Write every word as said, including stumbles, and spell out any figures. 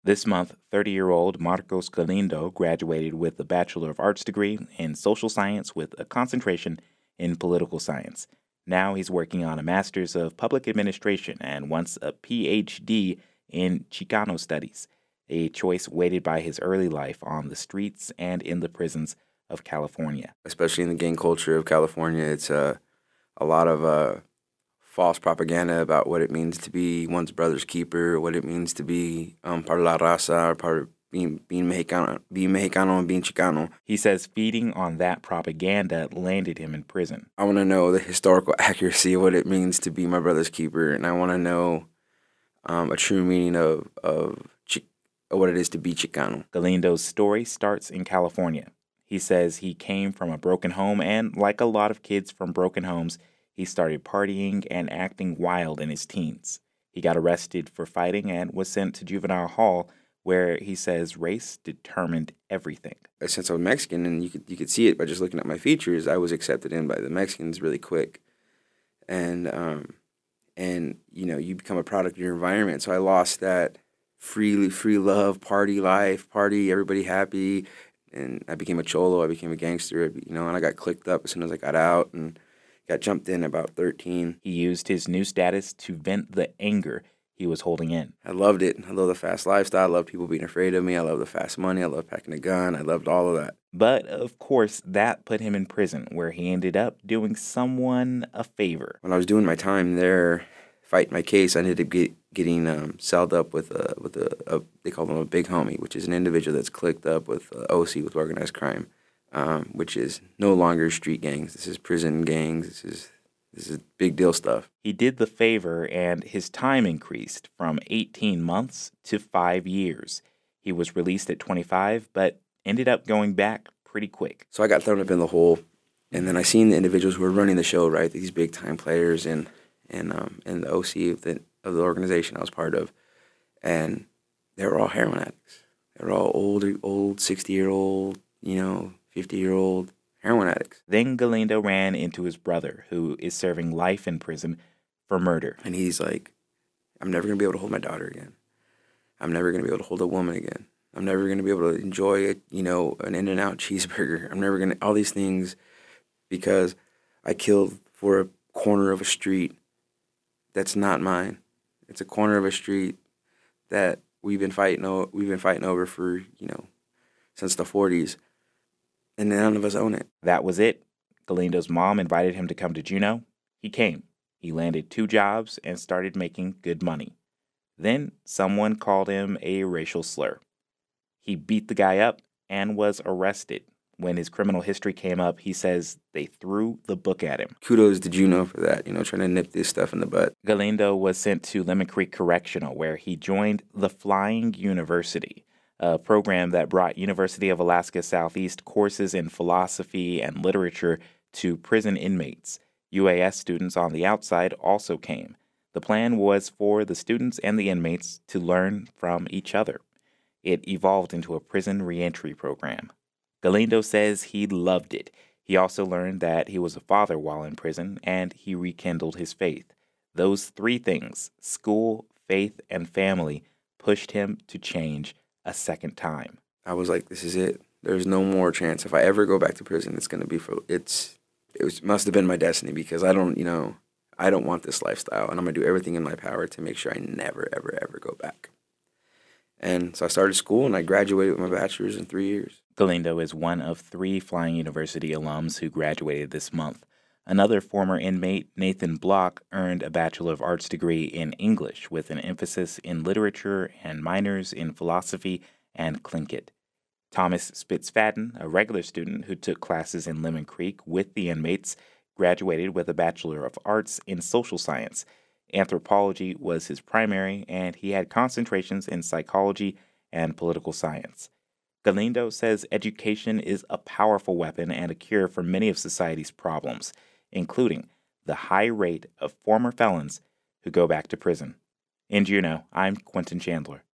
This month, thirty-year-old Marcos Galindo graduated with a Bachelor of Arts degree in social science with a concentration in political science. Now he's working on a Master's of Public Administration and wants a P H D in Chicano Studies, a choice weighted by his early life on the streets and in the prisons of California. Especially in the gang culture of California, it's uh, a lot of uh, false propaganda about what it means to be one's brother's keeper, what it means to be um, part of la raza, or part of being being Mexicano, being Mexicano and being Chicano. He says feeding on that propaganda landed him in prison. I want to know the historical accuracy of what it means to be my brother's keeper, and I want to know um, a true meaning of of chi- what it is to be Chicano. Galindo's story starts in California. He says he came from a broken home, and like a lot of kids from broken homes, he started partying and acting wild in his teens. He got arrested for fighting and was sent to juvenile hall, where he says race determined everything. Since I'm Mexican, and you could you could see it by just looking at my features, I was accepted in by the Mexicans really quick, and um, and you know you become a product of your environment. So I lost that free free love, party life, party, everybody happy, and I became a cholo. I became a gangster, you know, and I got clicked up as soon as I got out and got jumped in at about thirteen. He used his new status to vent the anger he was holding in. I loved it. I love the fast lifestyle. I love people being afraid of me. I love the fast money. I love packing a gun. I loved all of that. But, of course, that put him in prison, where he ended up doing someone a favor. When I was doing my time there, fighting my case, I ended up get, getting um, celled up with a, with a, a, they call him a big homie, which is an individual that's clicked up with uh, O C, with organized crime, um, which is no longer street gangs. This is prison gangs. This is This is big deal stuff. He did the favor, and his time increased from eighteen months to five years. He was released at twenty-five, but ended up going back pretty quick. So I got thrown up in the hole, and then I seen the individuals who were running the show, right? These big time players and and um and the O C of the of the organization I was part of, and they were all heroin addicts. They were all older, old sixty year old, you know, fifty year old. Heroin addicts. Then Galindo ran into his brother, who is serving life in prison for murder. And he's like, I'm never going to be able to hold my daughter again. I'm never going to be able to hold a woman again. I'm never going to be able to enjoy, you know, an In-N-Out cheeseburger. I'm never going to, all these things, because I killed for a corner of a street that's not mine. It's a corner of a street that we've been fighting, o- we've been fighting over for, you know, since the forties. And none of us own it. That was it. Galindo's mom invited him to come to Juneau. He came. He landed two jobs and started making good money. Then someone called him a racial slur. He beat the guy up and was arrested. When his criminal history came up, he says they threw the book at him. Kudos to Juneau for that, you know, trying to nip this stuff in the butt. Galindo was sent to Lemon Creek Correctional, where he joined the Flying University, a program that brought University of Alaska Southeast courses in philosophy and literature to prison inmates. U A S students on the outside also came. The plan was for the students and the inmates to learn from each other. It evolved into a prison reentry program. Galindo says he loved it. He also learned that he was a father while in prison, and he rekindled his faith. Those three things, school, faith, and family, pushed him to change a second time. I was like, this is it. There's no more chance. If I ever go back to prison, it's going to be for, it's, it was, must have been my destiny, because I don't, you know, I don't want this lifestyle, and I'm going to do everything in my power to make sure I never, ever, ever go back. And so I started school, and I graduated with my bachelor's in three years. Galindo is one of three Flying University alums who graduated this month. Another former inmate, Nathan Block, earned a Bachelor of Arts degree in English with an emphasis in literature and minors in philosophy and Tlingit. Thomas Spitzfadden, a regular student who took classes in Lemon Creek with the inmates, graduated with a Bachelor of Arts in social science. Anthropology was his primary, and he had concentrations in psychology and political science. Galindo says education is a powerful weapon and a cure for many of society's problems, including the high rate of former felons who go back to prison. In Juneau, I'm Quentin Chandler.